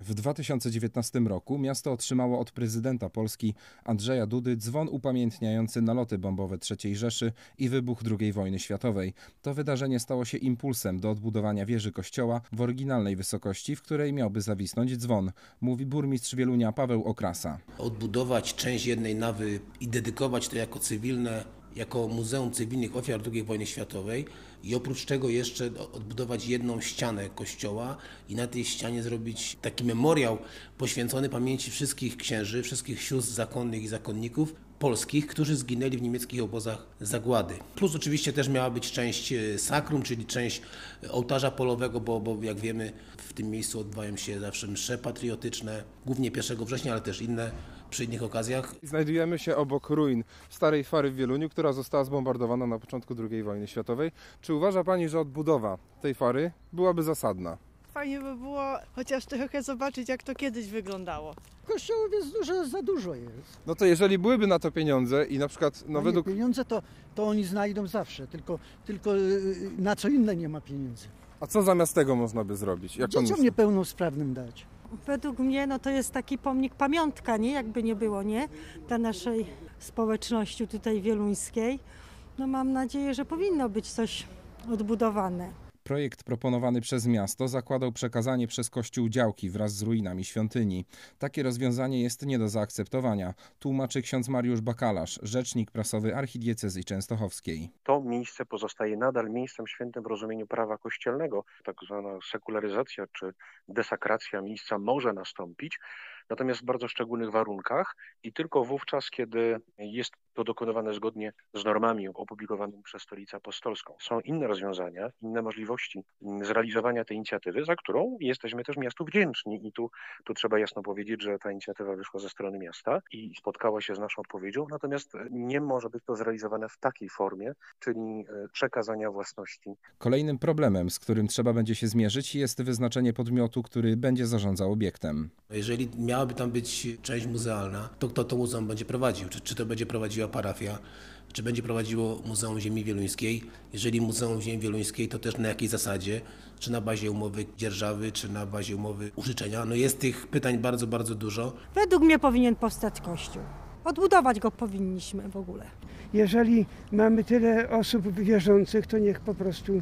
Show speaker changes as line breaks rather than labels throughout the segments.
W 2019 roku miasto otrzymało od prezydenta Polski Andrzeja Dudy dzwon upamiętniający naloty bombowe III Rzeszy i wybuch II wojny światowej. To wydarzenie stało się impulsem do odbudowania wieży kościoła w oryginalnej wysokości, w której miałby zawisnąć dzwon, mówi burmistrz Wielunia Paweł Okrasa.
Odbudować część jednej nawy i dedykować to jako Muzeum Cywilnych Ofiar II wojny światowej i oprócz tego jeszcze odbudować jedną ścianę kościoła i na tej ścianie zrobić taki memoriał poświęcony pamięci wszystkich księży, wszystkich sióstr zakonnych i zakonników polskich, którzy zginęli w niemieckich obozach zagłady. Plus oczywiście też miała być część sakrum, czyli część ołtarza polowego, bo jak wiemy w tym miejscu odbywają się zawsze msze patriotyczne, głównie 1 września, ale też inne przy innych okazjach.
Znajdujemy się obok ruin starej fary w Wieluniu, która została zbombardowana na początku II wojny światowej. Czy uważa Pani, że odbudowa tej fary byłaby zasadna?
Fajnie by było chociaż trochę zobaczyć, jak to kiedyś wyglądało.
Kościołów jest za dużo jest.
No to jeżeli byłyby na to pieniądze i na przykład...
według pieniądze to oni znajdą zawsze, tylko na co inne nie ma pieniędzy.
A co zamiast tego można by zrobić?
Dzieciom niepełnosprawnym dać.
Według mnie to jest taki pomnik, pamiątka, nie? Jakby nie było, nie? Dla naszej społeczności tutaj wieluńskiej. Mam nadzieję, że powinno być coś odbudowane.
Projekt proponowany przez miasto zakładał przekazanie przez Kościół działki wraz z ruinami świątyni. Takie rozwiązanie jest nie do zaakceptowania, tłumaczy ksiądz Mariusz Bakalarz, rzecznik prasowy archidiecezji częstochowskiej.
To miejsce pozostaje nadal miejscem świętym w rozumieniu prawa kościelnego. Tak zwana sekularyzacja czy desakracja miejsca może nastąpić, natomiast w bardzo szczególnych warunkach i tylko wówczas, kiedy jest to dokonywane zgodnie z normami opublikowanymi przez Stolicę Apostolską. Są inne rozwiązania, inne możliwości zrealizowania tej inicjatywy, za którą jesteśmy też miastu wdzięczni i tu trzeba jasno powiedzieć, że ta inicjatywa wyszła ze strony miasta i spotkała się z naszą odpowiedzią, natomiast nie może być to zrealizowane w takiej formie, czyli przekazania własności.
Kolejnym problemem, z którym trzeba będzie się zmierzyć, jest wyznaczenie podmiotu, który będzie zarządzał obiektem.
Jeżeli miałaby tam być część muzealna, to kto to muzeum będzie prowadził? Czy to będzie prowadziła parafia, czy będzie prowadziło Muzeum Ziemi Wieluńskiej? Jeżeli Muzeum Ziemi Wieluńskiej, to też na jakiej zasadzie? Czy na bazie umowy dzierżawy, czy na bazie umowy użyczenia? Jest tych pytań bardzo, bardzo dużo.
Według mnie powinien powstać kościół. Odbudować go powinniśmy w ogóle.
Jeżeli mamy tyle osób wierzących, to niech po prostu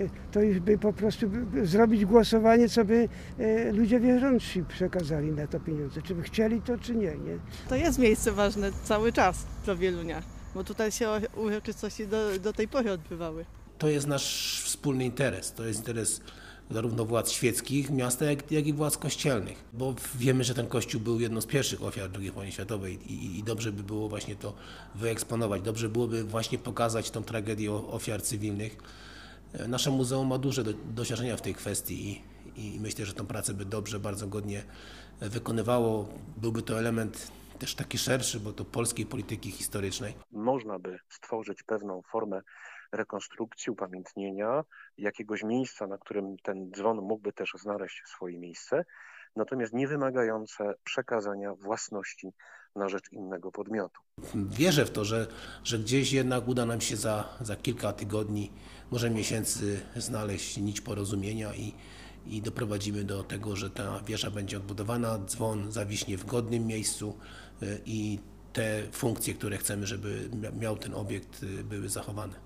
zrobić głosowanie, co by ludzie wierzący przekazali na to pieniądze. Czy by chcieli to, czy nie.
To jest miejsce ważne cały czas dla Wielunia, bo tutaj się uroczystości do tej pory odbywały.
To jest nasz wspólny interes. To jest interes zarówno władz świeckich miasta, jak i władz kościelnych. Bo wiemy, że ten kościół był jedną z pierwszych ofiar II wojny światowej i dobrze by było właśnie to wyeksponować. Dobrze byłoby właśnie pokazać tą tragedię ofiar cywilnych. Nasze muzeum ma duże doświadczenia w tej kwestii i myślę, że tę pracę by dobrze, bardzo godnie wykonywało. Byłby to element też taki szerszy, bo to polskiej polityki historycznej.
Można by stworzyć pewną formę rekonstrukcji, upamiętnienia jakiegoś miejsca, na którym ten dzwon mógłby też znaleźć swoje miejsce, natomiast nie wymagające przekazania własności na rzecz innego podmiotu.
Wierzę w to, że gdzieś jednak uda nam się za kilka tygodni, może miesięcy znaleźć nić porozumienia i doprowadzimy do tego, że ta wieża będzie odbudowana, dzwon zawiśnie w godnym miejscu i te funkcje, które chcemy, żeby miał ten obiekt, były zachowane.